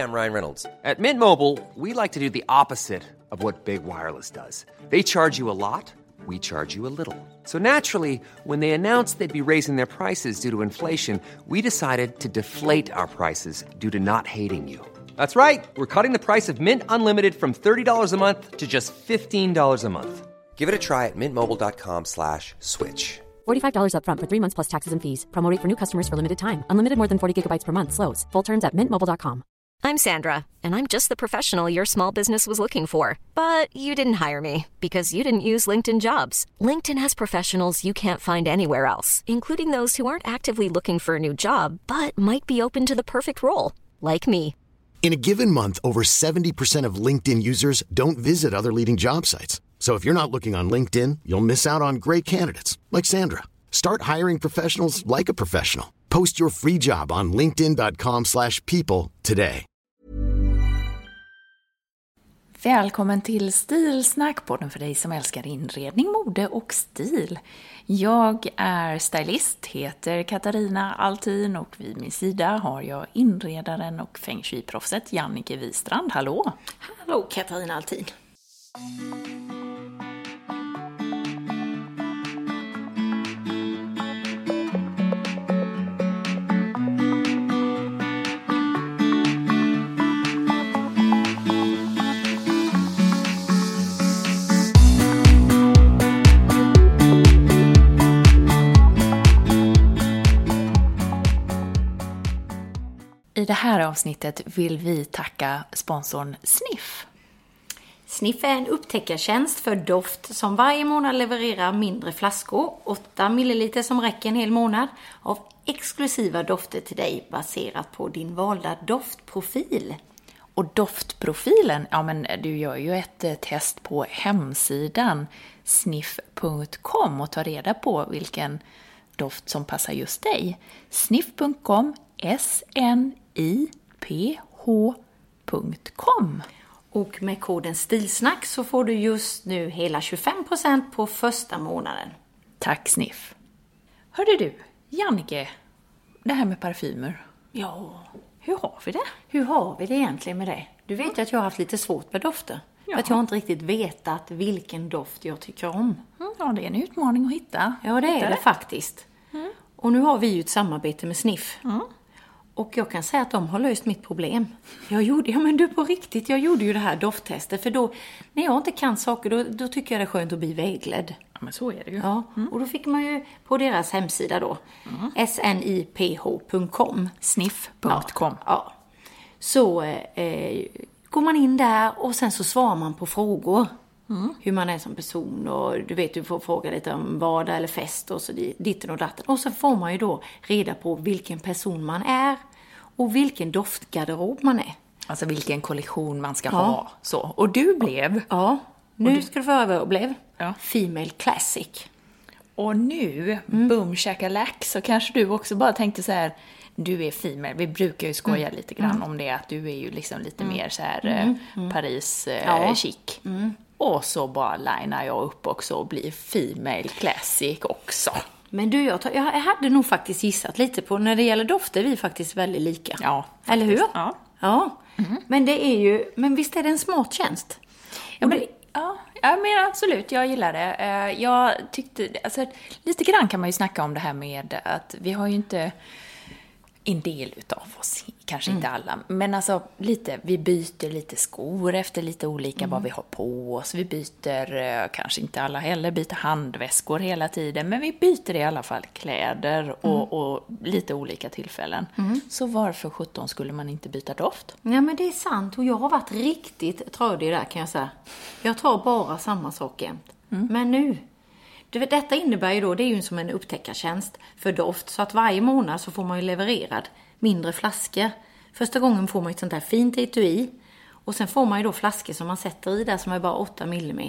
I'm Ryan Reynolds. At Mint Mobile, we like to do the opposite of what Big Wireless does. They charge you a lot, we charge you a little. So naturally, when they announced they'd be raising their prices due to inflation, we decided to deflate our prices due to not hating you. That's right. We're cutting the price of Mint Unlimited from $30 a month to just $15 a month. Give it a try at mintmobile.com/switch. $45 up front for 3 months plus taxes and fees. Promo rate for new customers for limited time. Unlimited more than 40 gigabytes per month slows. Full terms at mintmobile.com. I'm Sandra, and I'm just the professional your small business was looking for. But you didn't hire me because you didn't use LinkedIn Jobs. LinkedIn has professionals you can't find anywhere else, including those who aren't actively looking for a new job, but might be open to the perfect role, like me. In a given month, over 70% of LinkedIn users don't visit other leading job sites. So if you're not looking on LinkedIn, you'll miss out on great candidates like Sandra. Start hiring professionals like a professional. Post your free job on linkedin.com/people today. Välkommen till Stilsnack, podden för dig som älskar inredning, mode och stil. Jag är stylist, heter Katarina Altin och vid min sida har jag inredaren och feng shui-proffset Jannike Wistrand. Hallå! Hallå Katarina Altin! I det här avsnittet vill vi tacka sponsorn Sniff. Sniff är en upptäckartjänst för doft som varje månad levererar mindre flaskor, 8 ml som räcker en hel månad, av exklusiva dofter till dig baserat på din valda doftprofil. Och doftprofilen, ja men du gör ju ett test på hemsidan sniff.com och tar reda på vilken doft som passar just dig. Sniff.com, sniff.com. Och med koden STILSNACK så får du just nu hela 25% på första månaden. Tack Sniff. Hörde du, Jannike, det här med parfymer. Ja, hur har vi det? Hur har vi det egentligen med det? Du vet ju att jag har haft lite svårt med dofter. För att jag har inte riktigt vetat vilken doft jag tycker om. Ja, det är en utmaning att hitta. Ja, det är det faktiskt. Och nu har vi ju ett samarbete med Sniff. Och jag kan säga att de har löst mitt problem. Jag gjorde ju det här dofttestet. För då, när jag inte kan saker, då tycker jag det är skönt att bli vägledd. Ja, men så är det ju. Ja, och då fick man ju på deras hemsida då. sniph.com. Sniff.com. Ja. Så går man in där och sen så svarar man på frågor. Hur man är som person och du vet, du får fråga lite om vardag eller fest och så ditten och datten. Och så får man ju då reda på vilken person man är och vilken doftgarderob man är. Alltså vilken kollektion man ska ha. Så. Och du blev? Ja, nu ska du få höra vad jag blev. Ja. Female Classic. Och nu, boom shakalak, så kanske du också bara tänkte så här, du är female. Vi brukar ju skoja lite grann om det, att du är ju liksom lite mer så här Paris chic. Och så bara linar jag upp också och blir female classic också. Men du, jag hade nog faktiskt gissat lite på, när det gäller dofter, vi är faktiskt väldigt lika. Ja, faktiskt. Eller hur? Ja. Men det är ju, men visst är det en smart tjänst? Ja, men absolut, jag gillar det. Jag tyckte, alltså lite grann kan man ju snacka om det här med att vi har ju inte en del utav oss, kanske inte alla, men alltså lite, vi byter lite skor efter lite olika vad vi har på oss. Vi byter, kanske inte alla heller, byter handväskor hela tiden, men vi byter i alla fall kläder och lite olika tillfällen. Så varför 17 skulle man inte byta doft? Ja, men det är sant, och jag har varit riktigt trödig där, kan jag säga. Jag tar bara samma sak jämt. Men nu, detta innebär ju då, det är ju som en upptäckartjänst för doft, så att varje månad så får man ju levererad mindre flaskor. Första gången får man ju ett sånt här fint etui, och sen får man ju då flaskor som man sätter i där som är bara 8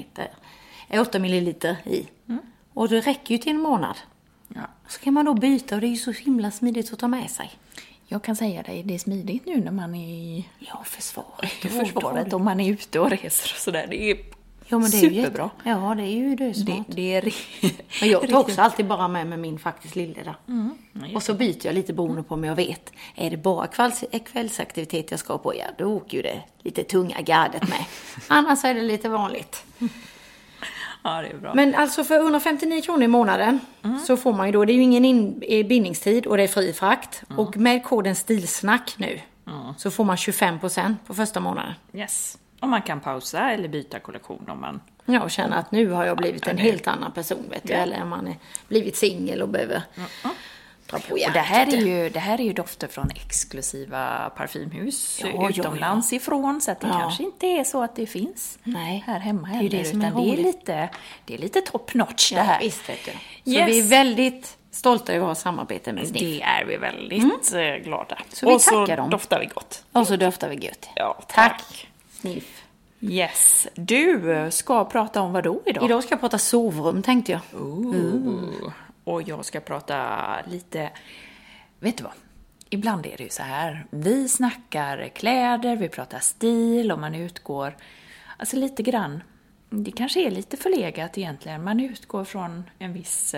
milliliter i. Och det räcker ju till en månad. Ja. Så kan man då byta, och det är ju så himla smidigt att ta med sig. Jag kan säga dig, det är smidigt nu när man är försvaret. Försvaret, om man är ute och reser och sådär. Det är Ja, men det är superbra. Ja, det är ju dösmart. Det är Men jag tar också alltid bara med min faktiskt lille där. Och så byter jag lite beroende på om jag vet. Är det bara kvällsaktivitet jag ska på? Ja, då åker ju det lite tunga gardet med. Annars är det lite vanligt. Ja, det är bra. Men alltså för 159 kronor i månaden så får man ju då, det är ju ingen bindningstid och det är fri frakt. Och med koden STILSNACK nu så får man 25% på första månaden. Yes. Och man kan pausa eller byta kollektion om man... Ja, och känna att nu har jag blivit en helt annan person, vet du. Eller om man är blivit singel och behöver dra på hjärtat. Och det här är ju dofter från exklusiva parfymhus utomlands ifrån. Så att det kanske inte är så att det finns här hemma heller. Det är det som utan det är lite top notch det här. Visst, vet du. Så vi är väldigt stolta över att ha samarbete med Sniff. Det är vi väldigt glada. Så vi och tackar så dem. doftar vi gott. Och så doftar vi gött. Ja, Tack, Sniff. Yes. Du ska prata om vad då idag? Idag ska jag prata sovrum, tänkte jag. Och jag ska prata lite... Vet du vad? Ibland är det ju så här. Vi snackar kläder, vi pratar stil och man utgår... Alltså lite grann... Det kanske är lite förlegat egentligen. Man utgår från en viss...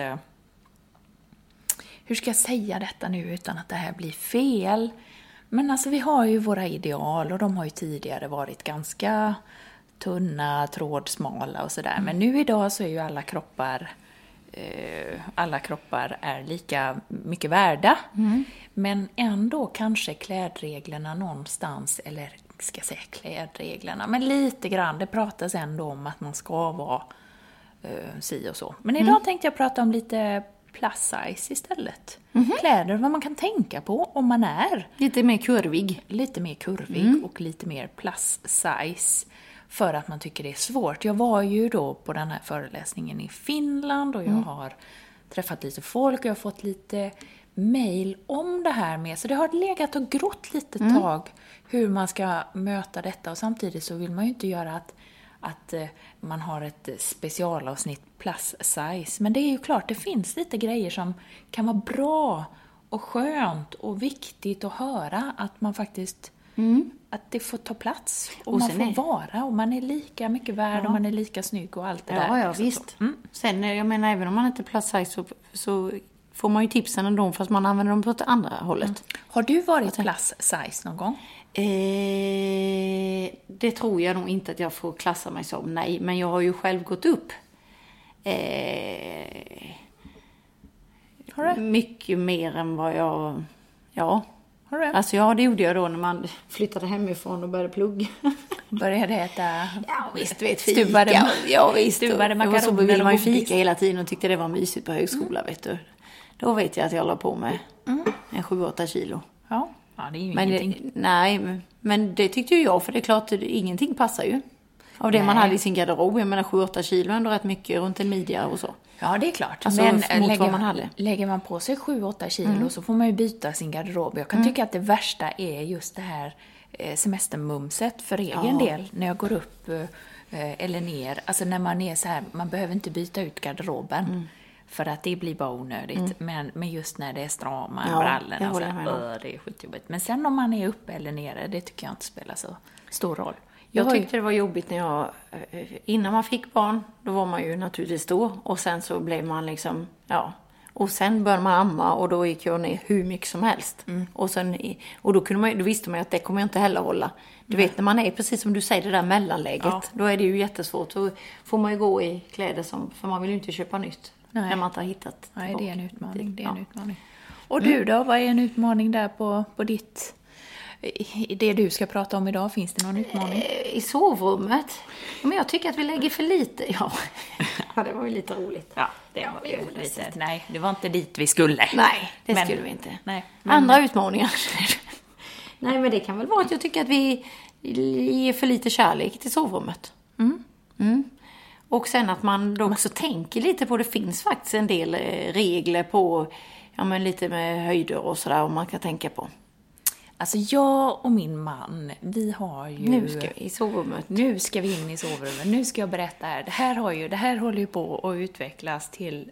Hur ska jag säga detta nu utan att det här blir fel? Men alltså vi har ju våra ideal och de har ju tidigare varit ganska tunna, trådsmala och sådär. Men nu idag så är ju alla kroppar är lika mycket värda. Men ändå kanske klädreglerna någonstans, eller ska jag säga klädreglerna, men lite grann, det pratas ändå om att man ska vara si och så. Men idag tänkte jag prata om lite plus size istället. Kläder, vad man kan tänka på om man är Lite mer kurvig. Och lite mer plus size. För att man tycker det är svårt. Jag var ju då på den här föreläsningen i Finland och jag har träffat lite folk och jag har fått lite mejl om det här med. Så det har legat och grott lite tag hur man ska möta detta. Och samtidigt så vill man ju inte göra att man har ett specialavsnitt plus size. Men det är ju klart, det finns lite grejer som kan vara bra och skönt och viktigt att höra. Att man faktiskt, att det får ta plats. Och man får vara och man är lika mycket värd och man är lika snygg och allt det där. Ja, visst. Sen, jag menar, även om man inte är plus size så får man ju tipsen ändå fast man använder dem på ett andra hållet. Har du varit plus size någon gång? Det tror jag nog inte att jag får klassa mig som. Nej, men jag har ju själv gått upp. Mycket mer än vad jag... Ja. Har du? Alltså ja, det gjorde jag då när man flyttade hemifrån och började plugga. Började äta... Ja, visst, vet fika. Ja, visst. Stuvade makaroner. Och så ville man ju fika godis. hela tiden och tyckte det var mysigt på högskola, vet du. Då vet jag att jag la på med en 7-8 kilo. Ja, det är ju ingenting. Men det tyckte ju jag, för det är klart att ingenting passar ju. Av det man hade i sin garderob, jag menar 7-8 kilo ändå rätt mycket runt en midja och så. Ja, det är klart. Alltså, men lägger man på sig 7-8 kilo så får man ju byta sin garderob. Jag kan tycka att det värsta är just det här semestermumset för egen del. När jag går upp eller ner. Alltså när man är så här, man behöver inte byta ut garderoben. För att det blir bara onödigt. Men just när det är strama brallorna. Så det är skitjobbigt. Men sen om man är uppe eller nere, det tycker jag inte spelar så stor roll. Jag tyckte det var jobbigt när innan man fick barn, då var man ju naturligtvis stor. Och sen så blev man liksom, och sen började man amma och då gick jag ner hur mycket som helst. Och då visste man ju att det kommer jag inte heller hålla. Du vet, när man är precis som du säger, det där mellanläget, då är det ju jättesvårt. Då får man ju gå i kläder för man vill ju inte köpa nytt. Nej. När man inte har hittat. Nej, det är en utmaning. Och du då, vad är en utmaning där på ditt... Det du ska prata om idag, finns det någon utmaning? I sovrummet? Men jag tycker att vi lägger för lite. Ja, det var ju lite roligt. Ja, det var ju lite. Nej, det var inte dit vi skulle. Nej, skulle vi inte. Nej, andra utmaningar. Nej, men det kan väl vara att jag tycker att vi ger för lite kärlek till sovrummet. Och sen att man då också tänker lite på, det finns faktiskt en del regler på, lite med höjder och sådär, om man kan tänka på. Alltså jag och min man, vi har ju... Nu ska vi i sovrummet. Nu ska vi in i sovrummet. Nu ska jag berätta här. Det här håller ju på att utvecklas till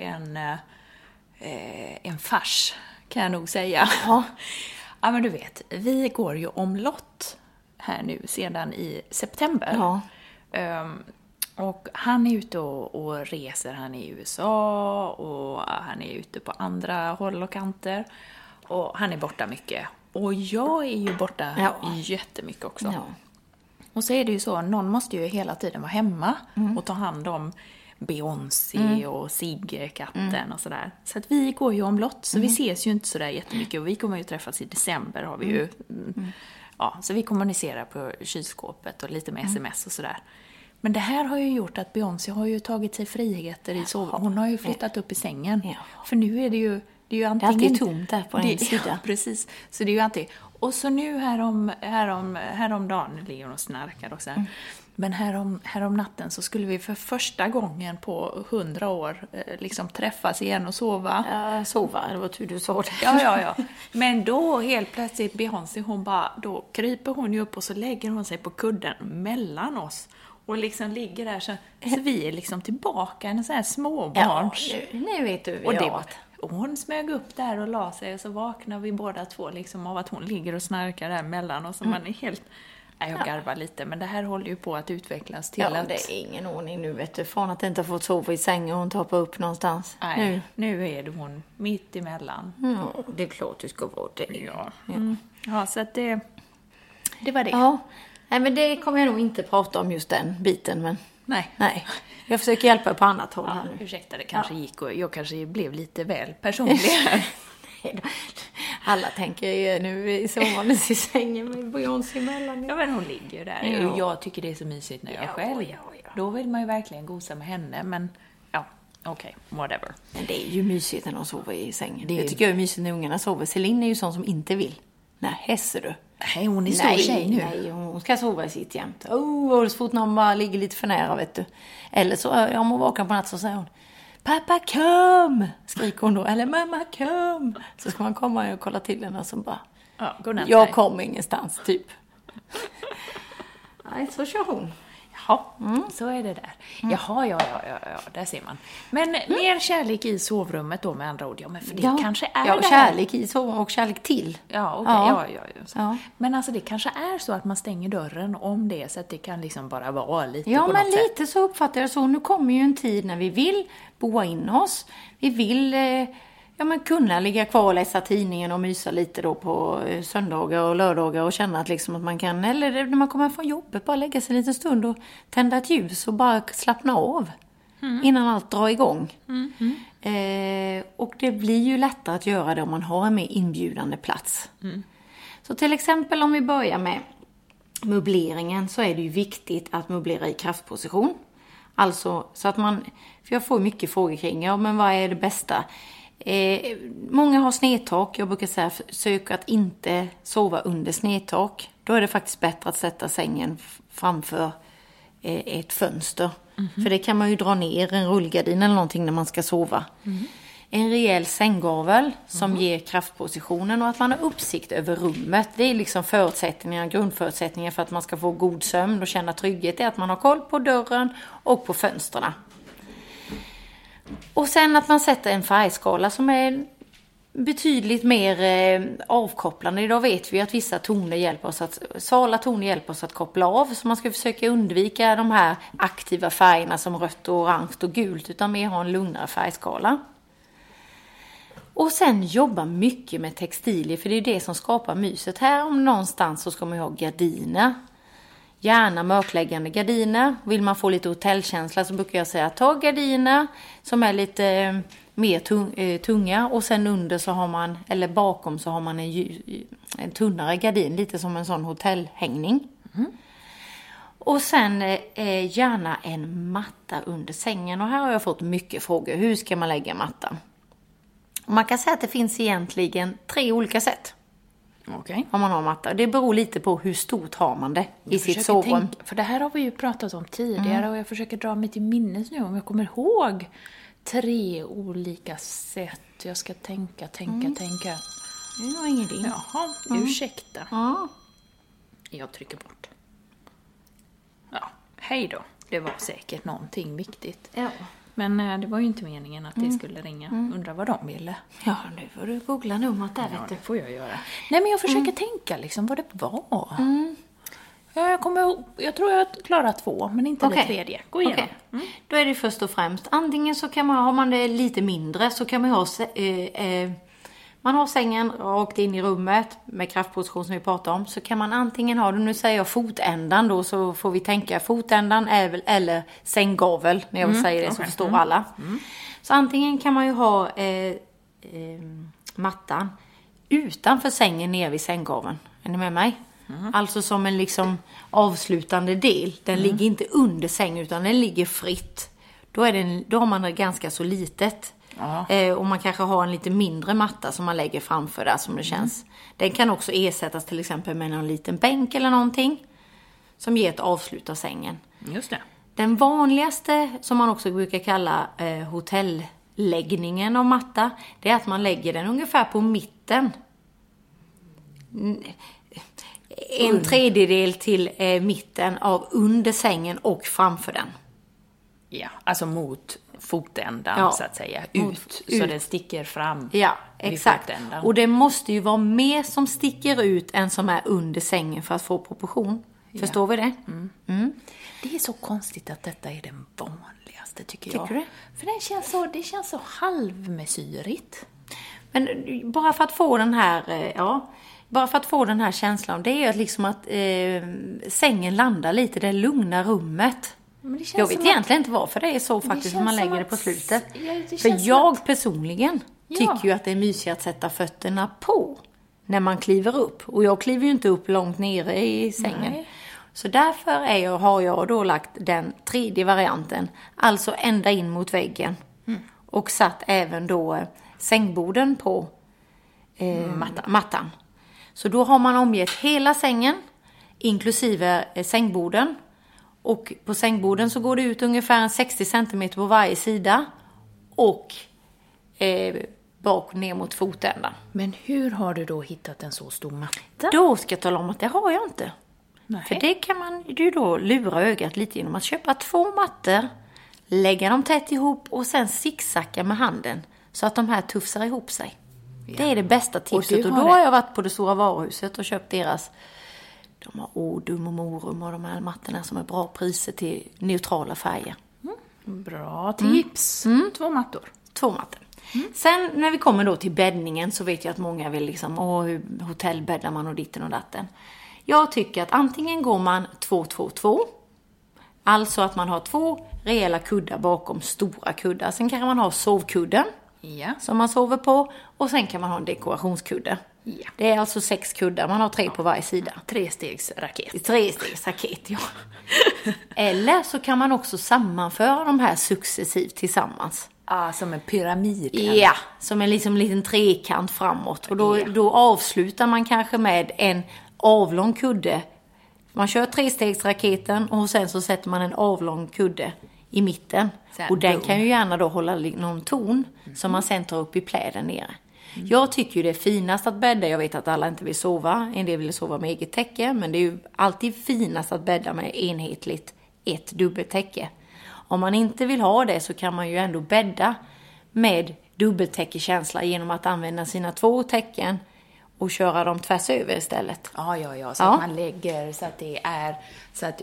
en fars, kan jag nog säga. Ja, men du vet, vi går ju omlott här nu sedan i september. Ja. Och han är ute och reser, han är i USA och han är ute på andra håll och kanter. Och han är borta mycket. Och jag är ju borta jättemycket också. Ja. Och så är det ju så, någon måste ju hela tiden vara hemma och ta hand om Beyoncé och Sigge, katten och sådär. Så att vi går ju omlott, så vi ses ju inte sådär jättemycket. Och vi kommer ju träffas i december, har vi ju. Ja, så vi kommunicerar på kylskåpet och lite med sms och sådär. Men det här har ju gjort att Beyoncé har ju tagit sig friheter i sovrummet. Hon har ju flyttat upp i sängen. Ja. För nu är det ju antingen... Det är alltid tomt där på en sida. Ja, precis. Så det är ju alltid... Och så nu häromdagen ligger hon och snarkar och så här. Men härom natten så skulle vi för första gången på 100 år liksom träffas igen och sova. Ja, sova, det var tur du sa det. Ja. Men då helt plötsligt Beyoncé, då kryper hon ju upp och så lägger hon sig på kudden mellan oss. Och liksom ligger där så vi är liksom tillbaka en sån här småbarns. Ja, nu vet du och det var. Och hon smög upp där och la sig och så vaknar vi båda två liksom av att hon ligger och snarkar där mellan oss. Och man är helt... Jag garvar lite, men det här håller ju på att utvecklas till att... det är ingen ordning nu, vet du. Från att inte ha fått sova i sängen och hon tappar upp någonstans. Nej, nu är det hon mitt emellan. Ja, det är klart du ska vara det. Ja, så att det var det. Ja, nej, men det kommer jag nog inte prata om just den biten, men... Nej. Jag försöker hjälpa på annat håll här nu. Ursäkta, det kanske gick och jag kanske blev lite väl personlig här. Alla tänker ju nu i sovandes i sängen med Beyoncé emellan. Ja, men hon ligger ju där. Ja. Och jag tycker det är så mysigt när jag är själv. Ja. Då vill man ju verkligen gosa med henne, men okej, whatever. Men det är ju mysigt när de sover i sängen. Jag tycker jag är mysigt när ungarna sover. Celine är ju sån som inte vill. Nej, hässer du. Nej, hon är stor tjej nu. Nej, hon ska sova i sitt jämt. Och så fort någon bara ligger lite för nära, vet du. Eller så, om hon vaknar på natt så säger hon: pappa, kom! Skriker hon då. Eller mamma, kom! Så ska man komma och kolla till henne och så bara... godnatt, jag kommer ingenstans, typ. Nej, så kör hon. Jaha, så är det där. Jaha, där ser man. Men mer kärlek i sovrummet då, med andra ord. Ja, men för det kanske är det här. Kärlek i sovrummet och kärlek till. Ja, okej. Ja. Men alltså det kanske är så att man stänger dörren om det, så att det kan liksom bara vara lite på något sätt. Ja, men lite så uppfattar jag så. Nu kommer ju en tid när vi vill boa in oss. Vi vill... kunna ligga kvar och läsa tidningen och mysa lite då på söndagar och lördagar och känna att, liksom att man kan, eller när man kommer från jobbet, bara lägga sig en liten stund och tända ett ljus och bara slappna av innan allt drar igång. Och det blir ju lättare att göra det om man har en mer inbjudande plats. Så till exempel om vi börjar med möbleringen, så är det ju viktigt att möblera i kraftposition. Alltså så att man, för jag får mycket frågor kring, men vad är det bästa? Många har snedtak. Jag brukar säga, försök att inte sova under snedtak. Då är det faktiskt bättre att sätta sängen framför ett fönster. För det kan man ju dra ner en rullgardin eller någonting när man ska sova. En rejäl sänggavel som ger kraftpositionen, och att man har uppsikt över rummet. Det är liksom grundförutsättningar för att man ska få god sömn och känna trygghet, är att man har koll på dörren och på fönsterna. Och sen att man sätter en färgskala som är betydligt mer avkopplande. Idag vet vi att vissa toner hjälper oss svala toner hjälper oss att koppla av. Så man ska försöka undvika de här aktiva färgerna som rött och orange och gult, utan mer ha en lugnare färgskala. Och sen jobba mycket med textilier, för det är det som skapar myset. Här om någonstans så ska man ha gardiner. Gärna mörkläggande gardiner. Vill man få lite hotellkänsla så brukar jag säga, ta gardiner som är lite mer tunga, och sen under så har man, eller bakom så har man en tunnare gardin, lite som en sån hotellhängning. Och sen gärna en matta under sängen, och här har jag fått mycket frågor. Hur ska man lägga mattan? Och man kan säga att det finns egentligen 3 olika sätt. Okej. Om man har matta. Det beror lite på hur stort har man det i sitt sovrum. För det här har vi ju pratat om tidigare, och jag försöker dra mig till minnes nu om jag kommer ihåg 3 olika sätt. Jag ska tänka. Det var ingenting. Jaha, ursäkta. Ja. Jag trycker bort. Ja, hej då. Det var säkert någonting viktigt. Ja. Men det var ju inte meningen att det skulle ringa. Undrar vad de ville. Ja, nu får du googla numret där, vet du. Det får jag göra. Nej, men jag försöker tänka liksom vad det var. Jag tror jag klarar 2, men inte det tredje. Gå igenom. Då är det först och främst, antingen så kan man, har man det lite mindre, så kan man ha man har sängen rakt in i rummet med kraftposition som vi pratade om, så kan man antingen ha det, nu säger jag fotändan då, så får vi tänka fotändan eller sänggavel, när jag vill säga det så förstår alla. Så antingen kan man ju ha mattan utanför sängen ner vid sänggaveln. Är ni med mig? Alltså som en liksom avslutande del. Den ligger inte under sängen utan den ligger fritt. Då har man det ganska så litet. Och man kanske har en lite mindre matta som man lägger framför där som det känns. Den kan också ersättas till exempel med en liten bänk eller någonting som ger ett avslut av sängen. Just det. Den vanligaste som man också brukar kalla hotelläggningen av matta, det är att man lägger den ungefär på mitten. En tredjedel till mitten av under sängen och framför den. Ja, alltså mot fotändan så att säga. Ut. Så den sticker fram. Ja, exakt. Och det måste ju vara mer som sticker ut än som är under sängen för att få proportion. Förstår vi det? Det är så konstigt att detta är den vanligaste tycker jag. Tycker du? För det känns så halvmesyrigt. Men bara för att få den här känslan, det är liksom att sängen landar lite, det lugnar rummet. Jag vet egentligen inte varför det är så faktiskt när man lägger det på slutet. För jag personligen tycker ju att det är mysigt att sätta fötterna på när man kliver upp. Och jag kliver ju inte upp långt nere i sängen. Nej. Så därför har jag då lagt den tredje varianten. Alltså ända in mot väggen. Och satt även då sängboden på mattan. Så då har man omgett hela sängen, inklusive sängboden. Och på sängboden så går det ut ungefär 60 cm på varje sida. Och bak ner mot fotändan. Men hur har du då hittat en så stor matta? Då ska jag tala om att det har jag inte. Nej. För det kan man ju då lura ögat lite genom att köpa 2 mattor. Lägga dem tätt ihop och sen zigzacka med handen. Så att de här tufsar ihop sig. Ja. Det är det bästa tipset. Och då har jag varit på det stora varuhuset och köpt deras. De har Odum och Morum och de här mattorna som är bra priser till neutrala färger. Bra tips. 2 mattor. 2 mattor. Sen när vi kommer då till bäddningen så vet jag att många vill liksom, hur hotellbäddar man och ditten och datten. Jag tycker att antingen går man 2-2-2. Alltså att man har 2 rejäla kuddar bakom stora kuddar. Sen kan man ha sovkudden som man sover på. Och sen kan man ha en dekorationskudde. Ja. Det är alltså 6 kuddar. Man har 3 på varje sida. 3-stegsraket. 3-stegsraket, ja. Eller så kan man också sammanföra de här successivt tillsammans. Som en pyramid. Ja, som en liksom liten trekant framåt. Och då avslutar man kanske med en avlång kudde. Man kör 3-stegsraketen och sen så sätter man en avlång kudde i mitten. Och den kan ju gärna då hålla någon ton som man sen tar upp i pläden nere. Jag tycker ju det är finast att bädda. Jag vet att alla inte vill sova. En del vill sova med eget täcke. Men det är ju alltid finast att bädda med enhetligt ett dubbeltäcke. Om man inte vill ha det så kan man ju ändå bädda med dubbeltäckekänsla genom att använda sina 2 täcken och köra dem tvärs över istället. Ja. Så att man lägger så att det är så att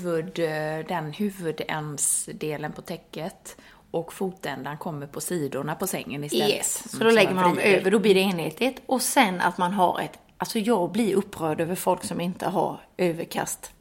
den huvudändsdelen på täcket och fotändan kommer på sidorna på sängen istället. Yes, så då lägger man dem över, då blir det enhetligt. Och sen att man har alltså jag blir upprörd över folk som inte har överkast.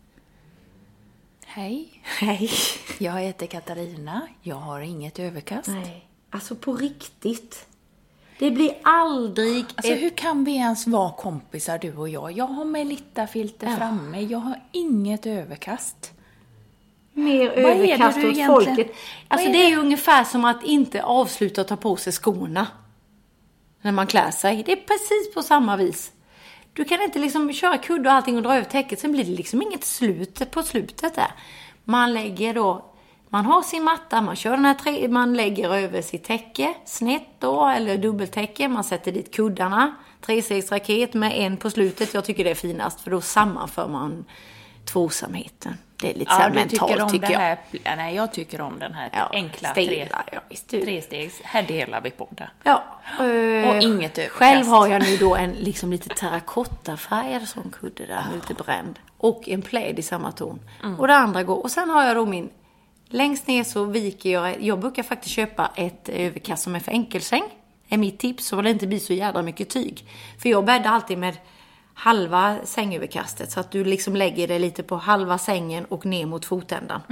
Hej. Hej. Jag heter Katarina, jag har inget överkast. Nej, alltså på riktigt. Det blir aldrig... Alltså hur kan vi ens vara kompisar du och jag? Jag har Melitta-filter framme, jag har inget överkast. Mer överkast åt folket. Alltså det är ju ungefär som att inte avsluta att ta på sig skorna. När man klär sig. Det är precis på samma vis. Du kan inte liksom köra kudd och allting och dra över täcket. Sen blir det liksom inget slut på slutet där. Man lägger då... Man har sin matta, man kör den här man lägger över sitt täcke, snett då, eller dubbeltäcke. Man sätter dit kuddarna, 3-stegsraket med en på slutet. Jag tycker det är finast, för då sammanför man tvåsamheten. Det är lite så här mentalt, tycker jag. Nej, jag tycker om den här enkla 3-stegs. Här delar vi på det. Ja. Och inget överkast. Själv har jag nu då en liksom lite terrakottafärgad sån kudde där, lite bränd. och en pläd i samma ton. Och det andra går. Och sen har jag då min... Längst ner så viker jag brukar faktiskt köpa ett överkast som är för enkelsäng. Är mitt tips, så det inte blir så jävla mycket tyg. För jag bäddar alltid med halva sängöverkastet. Så att du liksom lägger det lite på halva sängen och ner mot fotändan.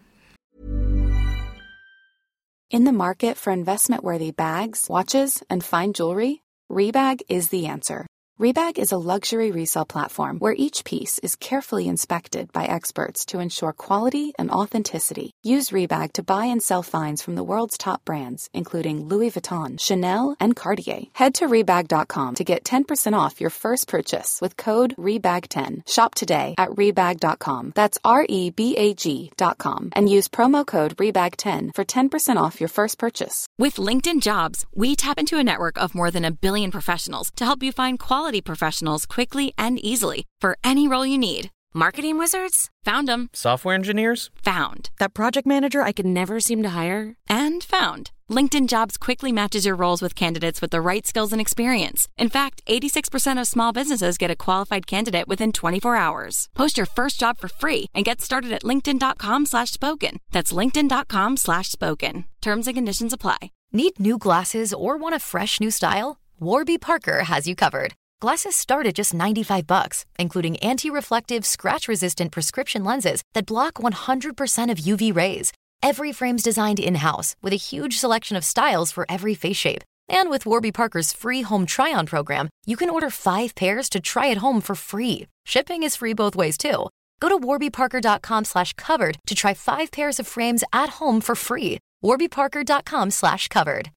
In the market for investment-worthy bags, watches, and fine jewelry, Rebag is the answer. Rebag is a luxury resale platform where each piece is carefully inspected by experts to ensure quality and authenticity. Use Rebag to buy and sell finds from the world's top brands, including Louis Vuitton, Chanel, and Cartier. Head to Rebag.com to get 10% off your first purchase with code REBAG10. Shop today at Rebag.com. That's REBAG.com. And use promo code REBAG10 for 10% off your first purchase. With LinkedIn Jobs, we tap into a network of more than 1 billion professionals to help you find quality professionals quickly and easily for any role you need. Marketing wizards? Found them. Software engineers? Found. That project manager I could never seem to hire? And found. LinkedIn Jobs quickly matches your roles with candidates with the right skills and experience. In fact, 86% of small businesses get a qualified candidate within 24 hours. Post your first job for free and get started at linkedin.com/spoken. That's linkedin.com/spoken. Terms and conditions apply. Need new glasses or want a fresh new style? Warby Parker has you covered. Glasses start at just $95, including anti-reflective, scratch-resistant prescription lenses that block 100% of UV rays. Every frame's designed in-house with a huge selection of styles for every face shape. And with Warby Parker's free home try-on program, you can order 5 pairs to try at home for free. Shipping is free both ways too. Go to warbyparker.com/covered to try 5 pairs of frames at home for free. warbyparker.com/covered.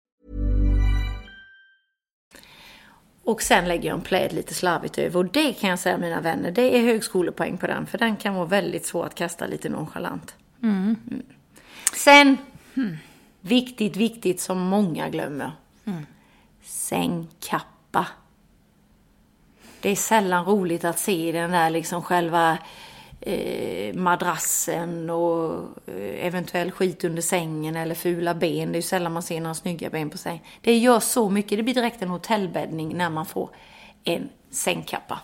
Och sen lägger jag en pläd lite slarvigt över. Och det kan jag säga, mina vänner, det är högskolepoäng på den. För den kan vara väldigt svår att kasta lite nonchalant. Sen, viktigt som många glömmer. Sängkappa. Det är sällan roligt att se den där liksom själva madrassen och eventuell skit under sängen eller fula ben. Det är ju sällan man ser några snygga ben på sängen. Det gör så mycket. Det blir direkt en hotellbäddning när man får en sängkappa.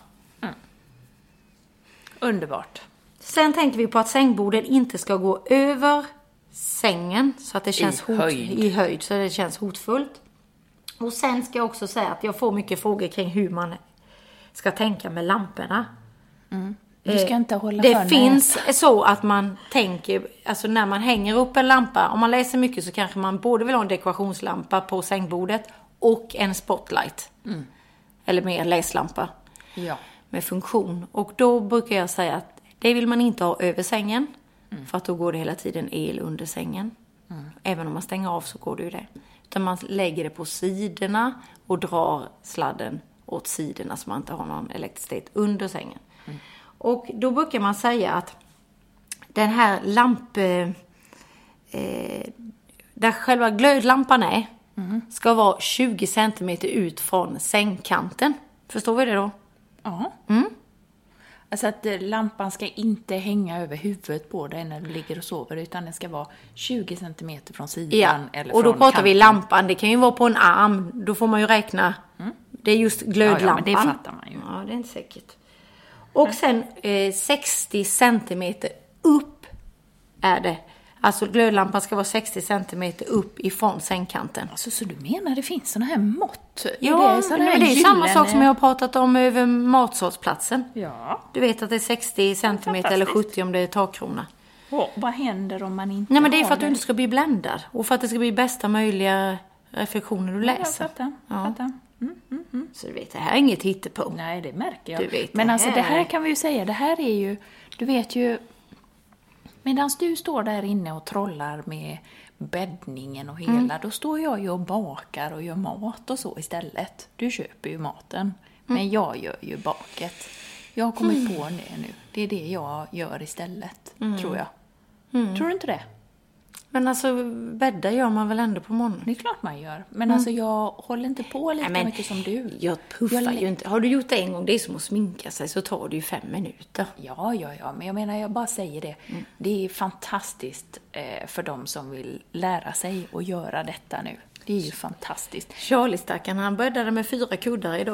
Underbart. Sen tänker vi på att sängbordet inte ska gå över sängen så att det känns i höjd så det känns hotfullt. Och sen ska jag också säga att jag får mycket frågor kring hur man ska tänka med lamporna. Du ska inte hålla det finns så att man tänker, alltså när man hänger upp en lampa, om man läser mycket så kanske man både vill ha en dekorationslampa på sängbordet och en spotlight. Eller mer läslampa med funktion. Och då brukar jag säga att det vill man inte ha över sängen, för att då går det hela tiden el under sängen. Även om man stänger av så går det ju det. Utan man lägger det på sidorna och drar sladden åt sidorna så man inte har någon elektricitet under sängen. Och då brukar man säga att den här där själva glödlampan är, ska vara 20 cm ut från sängkanten. Förstår vi det då? Ja. Alltså att lampan ska inte hänga över huvudet på dig när du ligger och sover, utan den ska vara 20 cm från sidan eller och då från pratar kanten. vi lampan. Det kan ju vara på en arm. Då får man ju räkna. Det är just glödlampan. Ja, men det fattar man ju. Ja, det är inte säkert. Och sen 60 cm upp är det. Alltså glödlampan ska vara 60 cm upp ifrån sängkanten. Alltså, så du menar det finns såna här mått? Ja, det är samma sak som jag har pratat om över matsalsplatsen. Ja. Du vet att det är 60 cm eller 70 om det är takkrona. Vad händer om man inte Nej, men det är för att du inte ska bli bländad. Och för att det ska bli bästa möjliga reflektioner du läser. Jag fattar. Så du vet, det här är inget hittepå. Nej, det märker jag. Du vet, men alltså det här kan vi ju säga, det här är ju, du vet ju, medan du står där inne och trollar med bäddningen och hela, då står jag ju och bakar och gör mat och så istället. Du köper ju maten, men jag gör ju baket. Jag har kommit på det nu. Det är det jag gör istället, tror jag. Tror du inte det? Men alltså, bädda gör man väl ändå på morgonen? Det är klart man gör. Men alltså, jag håller inte på lika mycket som du. Jag puffar ju inte. Har du gjort det en gång, det är som att sminka sig, så tar det ju 5 minuter. Ja. Men jag menar, jag bara säger det. Det är fantastiskt för de som vill lära sig att göra detta nu. Det är ju fantastiskt. Charlie stackaren, han bäddade med 4 kuddar idag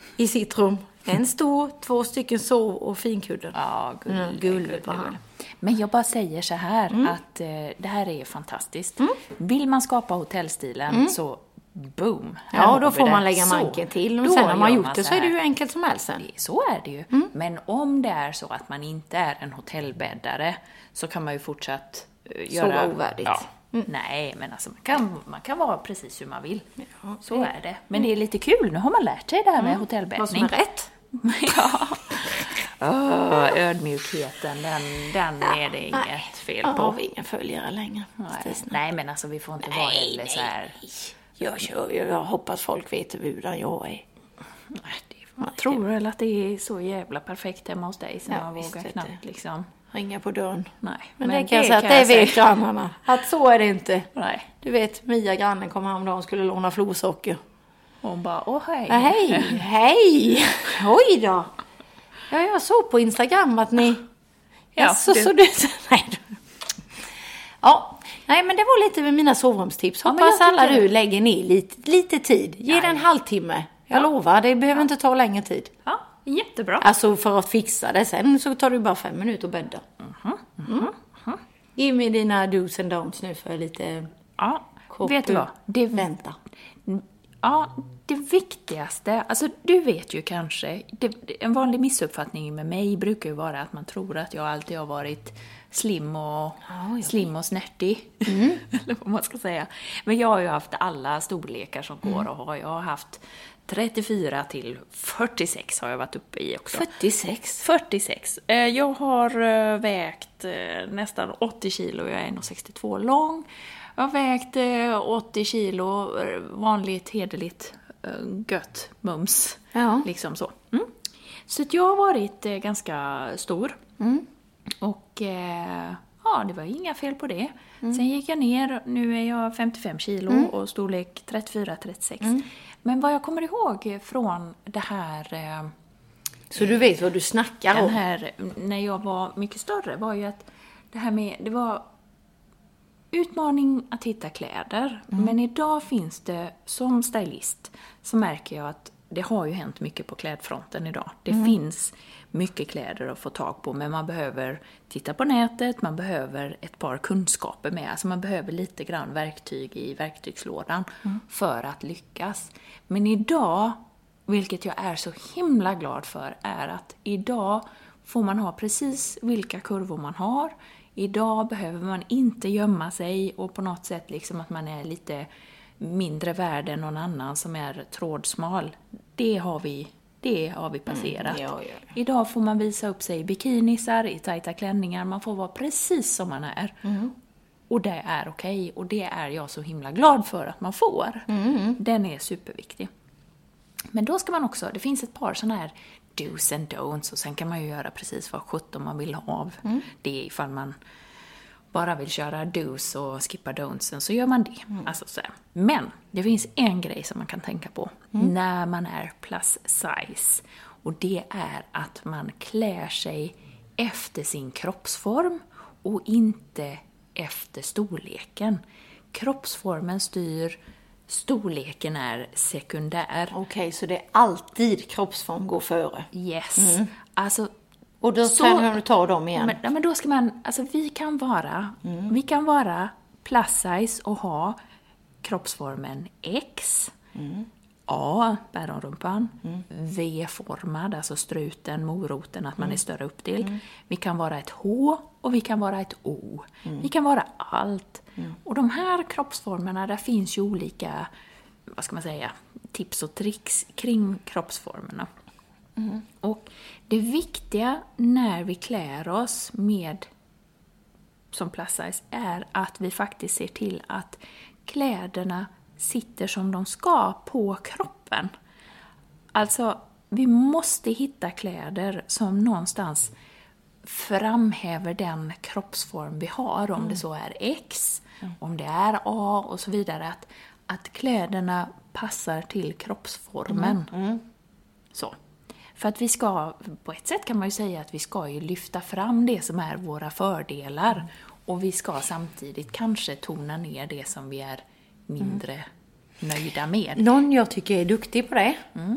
i sitt rum. En stor, 2 stycken sov- och finkudden. Ja, gulligt var han. Men jag bara säger så här att det här är fantastiskt. Vill man skapa hotellstilen så boom. Ja, då får man lägga manken till. Och sen när man gjort det så är det ju enkelt som helst sen. Så är det ju. Men om det är så att man inte är en hotellbäddare så kan man ju fortsatt göra... Så ovärdigt. Ja. Nej, men alltså man kan vara precis hur man vill. Ja, så är det. Men det är lite kul. Nu har man lärt sig det här med hotellbäddning. Vad som är rätt. Ja. Ödmjukheten, den är det inget fel på. Har vi ingen följare längre. Nej, men alltså vi får inte vara heller så här... Jag hoppas folk vet hur jag är. Man tror väl att det är så jävla perfekt hemma hos dig så man vågar knappt liksom... Ringa på dörren. Nej, men det kan jag säga att det vet grannarna. Att så är det inte. Nej. Du vet, Mia grannen kom hem då och skulle låna florsocker. Hon bara, hej. Hej. Oj då. Ja, jag såg på Instagram att ni... Ja, Nej, men det var lite med mina sovrumstips. Hoppas alla du lägger ner lite tid. Ge den en halvtimme. Jag lovar, det behöver inte ta längre tid. Ja, jättebra. Alltså för att fixa det. Sen så tar du bara 5 minuter att bädda. Ge mig dina do's and don'ts nu för lite... Ja, vet du vad? Vänta. Ja, det viktigaste, alltså du vet ju kanske, en vanlig missuppfattning med mig brukar ju vara att man tror att jag alltid har varit slim och snärtig, eller vad man ska säga. Men jag har ju haft alla storlekar som går och jag har haft 34 till 46 har jag varit uppe i också. 46. Jag har vägt nästan 80 kilo, jag är 1,62 lång. Jag har vägt 80 kilo, vanligt, hederligt, gött mums. Ja. Liksom så. Så att jag har varit ganska stor. Och det var inga fel på det. Sen gick jag ner, nu är jag 55 kilo och storlek 34-36. Men vad jag kommer ihåg från det här... Så du vet vad du snackar om? När jag var mycket större var ju att det var utmaning att hitta kläder. Men idag finns det, som stylist, så märker jag att det har ju hänt mycket på klädfronten idag. Det finns mycket kläder att få tag på, men man behöver titta på nätet, man behöver ett par kunskaper med. Alltså man behöver lite grann verktyg i verktygslådan för att lyckas. Men idag, vilket jag är så himla glad för, är att idag får man ha precis vilka kurvor man har. Idag behöver man inte gömma sig och på något sätt liksom att man är lite mindre värd än någon annan som är trådsmal. Det har vi passerat. Idag får man visa upp sig i bikinisar, i tajta klänningar. Man får vara precis som man är. Och det är okej. Och det är jag så himla glad för att man får. Den är superviktig. Men då ska man också, det finns ett par sådana här do's and don'ts och sen kan man ju göra precis vad 17 man vill ha av det. Ifall man bara vill köra do's och skippa don'tsen så gör man det. Alltså så här. Men det finns en grej som man kan tänka på när man är plus size. Och det är att man klär sig efter sin kroppsform och inte efter storleken. Kroppsformen styr, storleken är sekundär. Okej, så det är alltid kroppsform går före. Yes. Alltså, och då kan du ta dem igen. Men då ska man, alltså vi kan vara plus size och ha kroppsformen X, A, päronrumpan, V-formad, alltså struten, moroten, att man är större uppdel. Vi kan vara ett H och vi kan vara ett O. Vi kan vara allt. Och de här kroppsformerna, där finns ju olika, vad ska man säga, tips och tricks kring kroppsformerna. Och det viktiga när vi klär oss med som plus size är att vi faktiskt ser till att kläderna sitter som de ska på kroppen. Alltså, vi måste hitta kläder som någonstans framhäver den kroppsform vi har. Om det så är X, om det är A och så vidare. Att kläderna passar till kroppsformen. Så. För att vi ska, på ett sätt kan man ju säga att vi ska ju lyfta fram det som är våra fördelar. Och vi ska samtidigt kanske tona ner det som vi är mindre nöjda med. Någon jag tycker är duktig på det.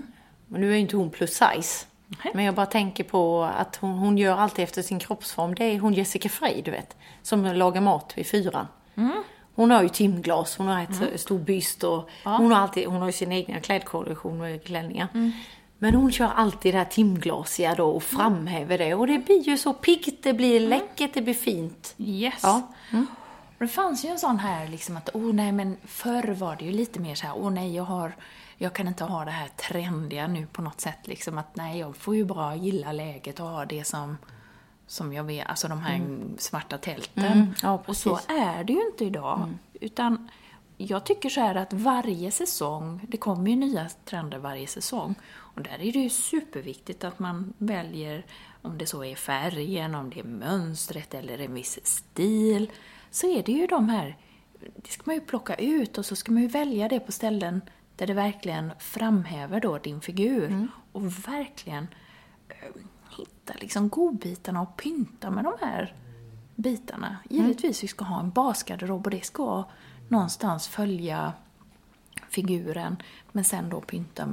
Nu är ju inte hon plus size. Men jag bara tänker på att hon gör alltid efter sin kroppsform. Det är hon Jessica Frey, du vet. Som lagar mat vid 4. Hon har ju timglas, hon har ett stor byst och hon har ju sin egna klädkollektion och klänningar. Men hon kör alltid det här timglasiga då och framhäver det. Och det blir ju så piggt, det blir läckert, det blir fint. Yes. Ja. Och det fanns ju en sån här liksom att, nej men förr var det ju lite mer så här, nej jag kan inte ha det här trendiga nu på något sätt liksom att nej jag får ju bara gilla läget och ha det som jag vet, alltså de här svarta tälten. Ja, och så är det ju inte idag. Utan jag tycker så här att varje säsong, det kommer ju nya trender varje säsong. Och där är det ju superviktigt att man väljer, om det så är färgen, om det är mönstret eller en viss stil. Så är det ju de här, det ska man ju plocka ut och så ska man ju välja det på ställen där det verkligen framhäver då din figur. Och verkligen hitta liksom godbitarna och pynta med de här bitarna. Givetvis vi ska ha en basgarderob och det ska någonstans följa figuren. Men sen då pynta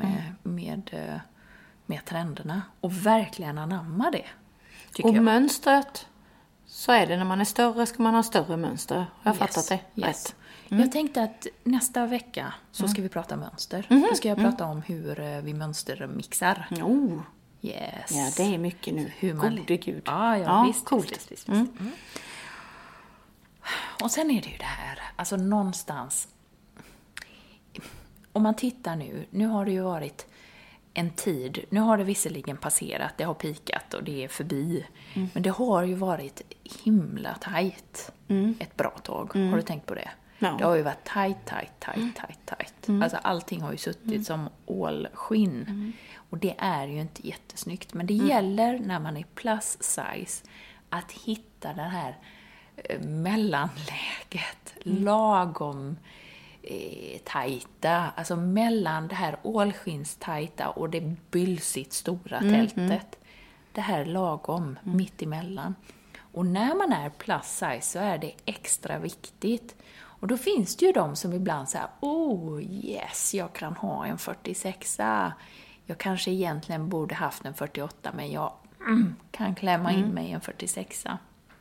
med trenderna. Och verkligen anamma det. Och mönstret, så är det när man är större ska man ha större mönster. Har jag fattat det rätt? Jag tänkte att nästa vecka så ska vi prata mönster. Då ska jag prata om hur vi mönstermixar. Yes. Ja, det är mycket nu. Gode gud. Ja, visst. Coolt. Visst. Och sen är det ju det här, alltså någonstans, om man tittar nu har det ju varit en tid, nu har det visserligen passerat, det har pikat och det är förbi, men det har ju varit himla tajt ett bra tag. Har du tänkt på det? No. Det har ju varit tajt. Alltså allting har ju suttit som ålskinn. Och det är ju inte jättesnyggt. Men det gäller när man är plus size att hitta det här mellanläget. Lagom tajta. Alltså mellan det här ålskinnstajta och det bylsigt stora tältet. Det här lagom mitt emellan. Och när man är plus size så är det extra viktigt. Och då finns det ju de som ibland säger, yes, jag kan ha en 46a. Jag kanske egentligen borde haft en 48, men jag kan klämma in mig i en 46a.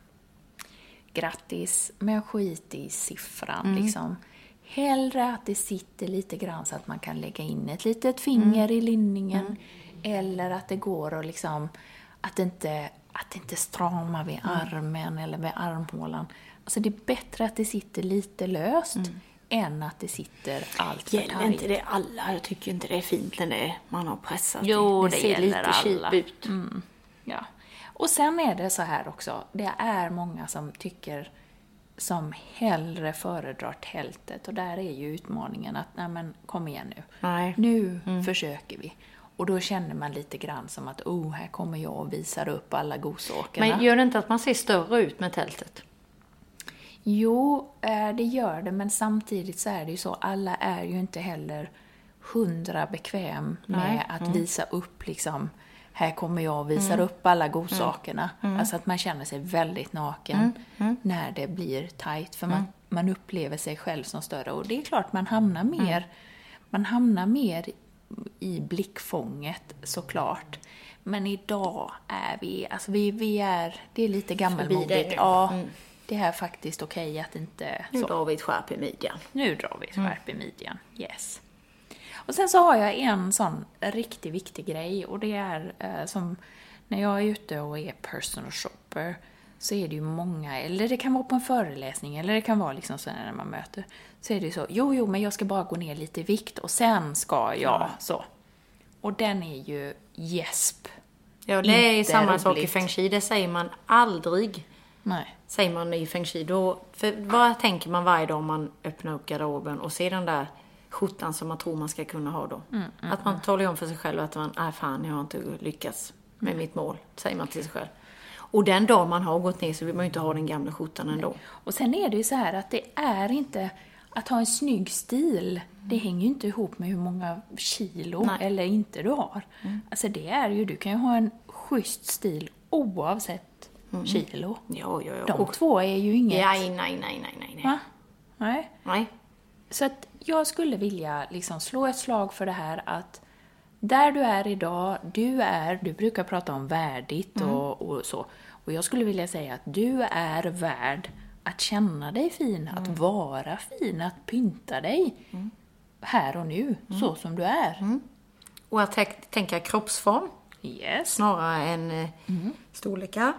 Grattis, men skit i siffran liksom. Hellre att det sitter lite grann så att man kan lägga in ett litet finger i linningen. Eller att det går och liksom, att det inte stramar vid armen eller vid armhålan. Alltså det är bättre att det sitter lite löst än att det sitter allt för tajt. Gäller inte det alla? Jag tycker inte det är fint när man har pressat. Jo, det ser gäller lite alla. cheap ut. Ja. Och sen är det så här också. Det är många som hellre föredrar tältet. Och där är ju utmaningen att, nej men kom igen nu. Nej. Nu försöker vi. Och då känner man lite grann som att, här kommer jag och visar upp alla godsakerna. Men gör det inte att man ser större ut med tältet? Jo, det gör det, men samtidigt så är det ju så, alla är ju inte heller 100 bekväm med att visa upp liksom, här kommer jag och visar upp alla godsakerna. Alltså att man känner sig väldigt naken när det blir tajt, för man upplever sig själv som större. Och det är klart man hamnar mer i blickfånget såklart. Men idag är det är lite gammalmodigt. Det är faktiskt okej att inte... Nu drar vi ett skärp i midjan. Yes. Och sen så har jag en sån riktigt viktig grej. Och det är som när jag är ute och är personal shopper. Så är det ju många, eller det kan vara på en föreläsning. Eller det kan vara liksom så när man möter. Så är det ju så, jo men jag ska bara gå ner lite i vikt. Och sen ska jag så. Och den är ju gäsp. Ja, det är samma sak i Feng Shui. Det säger man aldrig. Nej. Säger man i Feng Shui. För vad tänker man varje dag om man öppnar upp garderoben och ser den där skjortan som man tror man ska kunna ha då? Att man talar om för sig själv att man, fan, jag har inte lyckats med mitt mål, säger man till sig själv. Och den dag man har gått ner så vill man ju inte ha den gamla skjortan ändå. Och sen är det ju så här att det är inte... Att ha en snygg stil, det hänger ju inte ihop med hur många kilo eller inte du har. Alltså det är ju, du kan ju ha en schysst stil oavsett kilo. Ja. De två är ju inget... Nej. Va? Nej. Så att jag skulle vilja liksom slå ett slag för det här att där du är idag, du brukar prata om värdigt och så. Och jag skulle vilja säga att du är värd att känna dig fin, att vara fin, att pynta dig här och nu, så som du är. Och att tänka kroppsform. Yes. Snarare än storlekar.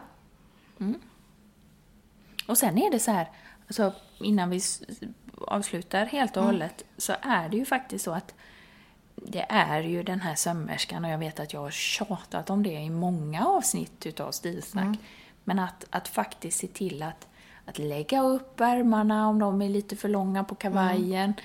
Och sen är det så här, alltså innan vi avslutar helt och hållet, så är det ju faktiskt så att det är ju den här sömmerskan, och jag vet att jag har tjatat om det i många avsnitt utav Stilsnack, men att faktiskt se till att lägga upp ärmarna om de är lite för långa på kavajen,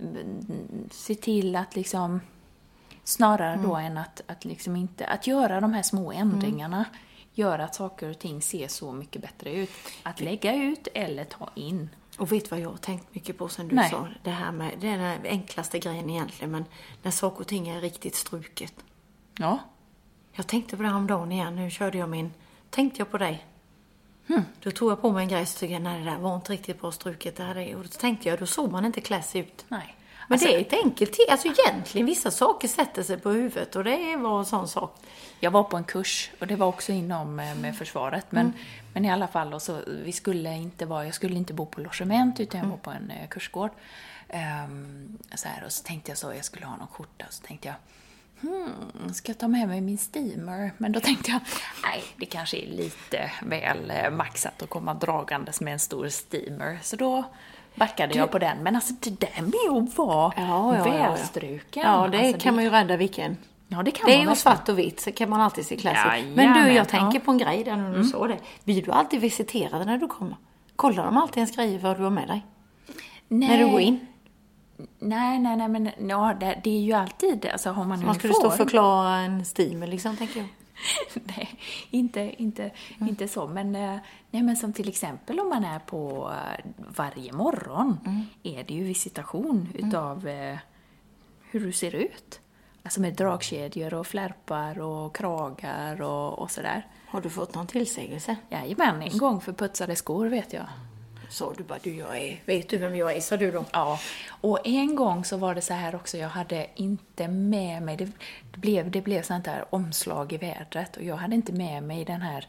se till att liksom snarare då än att liksom inte, att göra de här små ändringarna gör att saker och ting ser så mycket bättre ut. Att lägga ut eller ta in. Och vet vad jag har tänkt mycket på som du sa? Det här med, det är den enklaste grejen egentligen, men när saker och ting är riktigt struket. Ja. Jag tänkte på det här om dagen igen, nu körde jag tänkte jag på dig. Då tog jag på mig en grej, så tyckte jag, nej, det där var inte riktigt bra struket. Det här, och då tänkte jag, då såg man inte kläs ut. Nej. Men det är ett enkelt alltså egentligen, vissa saker sätter sig på huvudet, och det var en sån sak. Jag var på en kurs, och det var också inom med försvaret, men i alla fall, och så, jag skulle inte bo på logement, utan jag var på en kursgård. Så här, och så tänkte jag skulle ha någon skjorta, så tänkte jag, ska jag ta med mig min steamer? Men då tänkte jag, nej, det kanske är lite väl maxat att komma dragandes med en stor steamer, så då backade jag på den. Men alltså det där med att vara välstruken. Ja, det alltså, kan man ju rädda vilken. Ja, det kan det man är ju svart och vitt, så kan man alltid se klassiskt. Ja, men du, jag tänker på en grej där när du sa det. Blir du alltid visiterad när du kommer? Kollar de alltid ens grejer vad du har med dig? Nej. När du går in? Nej, men ja, det är ju alltid, alltså har man uniform. Man skulle stå och förklara en steamer liksom, tänker jag. Nej, inte så. Men som till exempel om man är på varje morgon är det ju visitation utav hur du ser ut. Alltså med dragkedjor och flärpar och kragar och sådär. Har du fått någon tillsägelse? Jajamän, en gång för putsade skor vet jag. Så du bara, vet du vem jag är, sa du då? Ja, och en gång så var det så här också, jag hade inte med mig, det blev sånt där omslag i vädret, och jag hade inte med mig den här,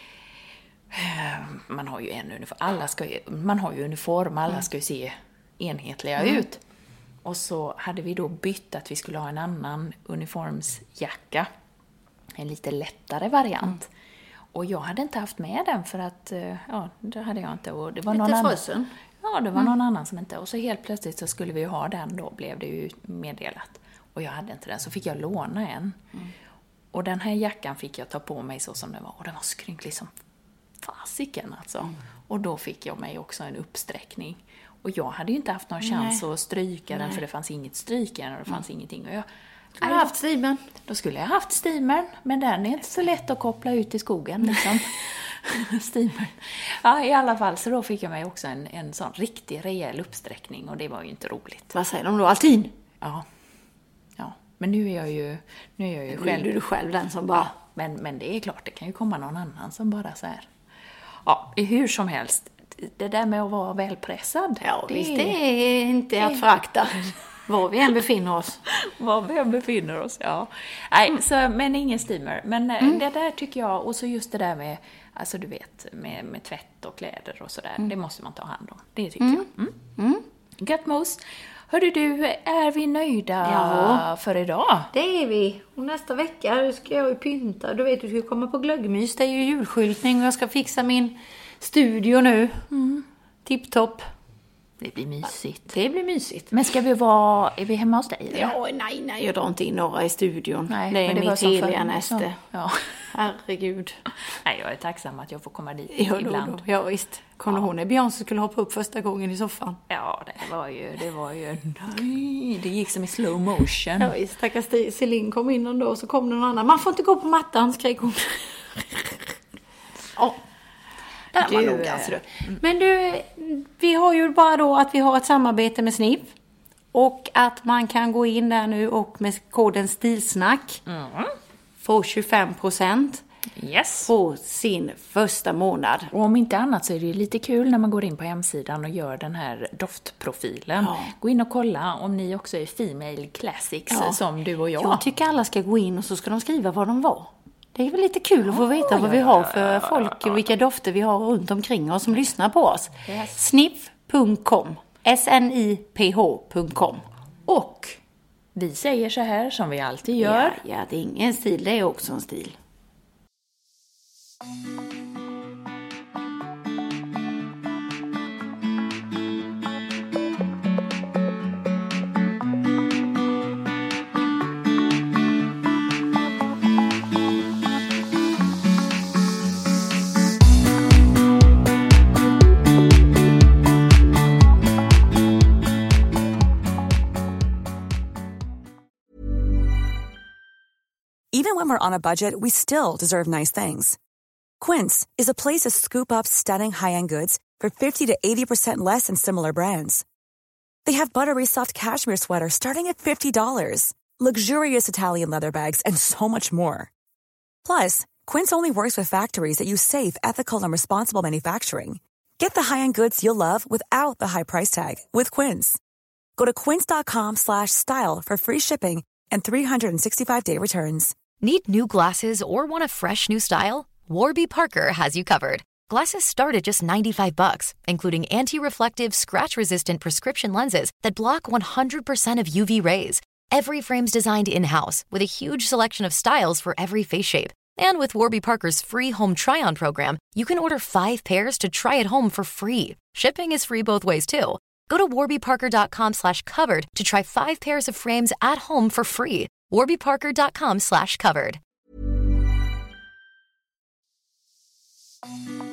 man har ju en uniform, man har ju uniform, alla ska ju se enhetliga ut. Och så hade vi då bytt att vi skulle ha en annan uniformsjacka, en lite lättare variant. Och jag hade inte haft med den för att, det hade jag inte. Och det var någon annan. Ja, det var någon annan som inte. Och så helt plötsligt så skulle vi ju ha den då, blev det ju meddelat. Och jag hade inte den, så fick jag låna en. Och den här jackan fick jag ta på mig så som den var. Och den var skrynklig som fasiken alltså. Och då fick jag mig också en uppsträckning. Och jag hade ju inte haft någon chans att stryka den, för det fanns inget stryken och det fanns ingenting. Och jag skulle ha haft steamern. Då skulle jag haft steamern, men den är inte så lätt att koppla ut i skogen liksom. Steamern. Ja, i alla fall, så då fick jag mig också en sån riktig rejäl uppsträckning, och det var ju inte roligt. Vad säger de då? Altin? Ja. Men nu är jag ju själv. Du själv den som bara... Men det är klart, det kan ju komma någon annan som bara så här. Ja, hur som helst. Det där med att vara välpressad. Ja, visst, det är inte att förakta. Var vi än befinner oss. Var vi än befinner oss, ja. Nej, men ingen steamer. Men det där tycker jag, och så just det där med, alltså du vet, med tvätt och kläder och sådär. Det måste man ta hand om. Det tycker jag. Gött mos. Hörru du, är vi nöjda för idag? Det är vi. Och nästa vecka ska jag ju pynta. Du vet, du ska komma på glöggmys. Det är ju julskyltning och jag ska fixa min studio nu. Tipptopp. Det blir mysigt. Det blir mysigt. Men är vi hemma hos dig? Eller? Ja, nej, jag drar inte in några i studion. Nej, det är mitt heliga näste. Ja. Herregud. Nej, jag är tacksam att jag får komma dit ibland. Ja, visst. Kommer du ihåg när Beyoncé skulle hoppa upp första gången i soffan? Ja, det var ju det gick som i slow motion. Ja, visst. Stackars Celine kom in en dag och så kom någon annan. Man får inte gå på mattan, skrek hon. Ja. Men du, vi har ju bara då att vi har ett samarbete med Snipp. Och att man kan gå in där nu och med koden Stilsnack få 25%. Yes. på sin första månad. Och om inte annat så är det ju lite kul när man går in på hemsidan och gör den här doftprofilen. Ja. Gå in och kolla om ni också är Female Classics som du och jag. Jag tycker alla ska gå in och så ska de skriva vad de var. Det är väl lite kul att få veta vad vi har för folk och vilka dofter vi har runt omkring oss som lyssnar på oss. Yes. Sniph.com sniph.com. Och vi säger så här som vi alltid gör. Ja, det är ingen stil, det är också en stil. Even when we're on a budget, we still deserve nice things. Quince is a place to scoop up stunning high-end goods for 50 to 80% less than similar brands. They have buttery soft cashmere sweaters starting at $50, luxurious Italian leather bags, and so much more. Plus, Quince only works with factories that use safe, ethical, and responsible manufacturing. Get the high-end goods you'll love without the high price tag with Quince. Go to quince.com/style for free shipping and 365-day returns. Need new glasses or want a fresh new style? Warby Parker has you covered. Glasses start at just $95, including anti-reflective, scratch-resistant prescription lenses that block 100% of UV rays. Every frame's designed in-house with a huge selection of styles for every face shape. And with Warby Parker's free home try-on program, you can order 5 pairs to try at home for free. Shipping is free both ways, too. Go to warbyparker.com/covered to try 5 pairs of frames at home for free. warbyparker.com/covered.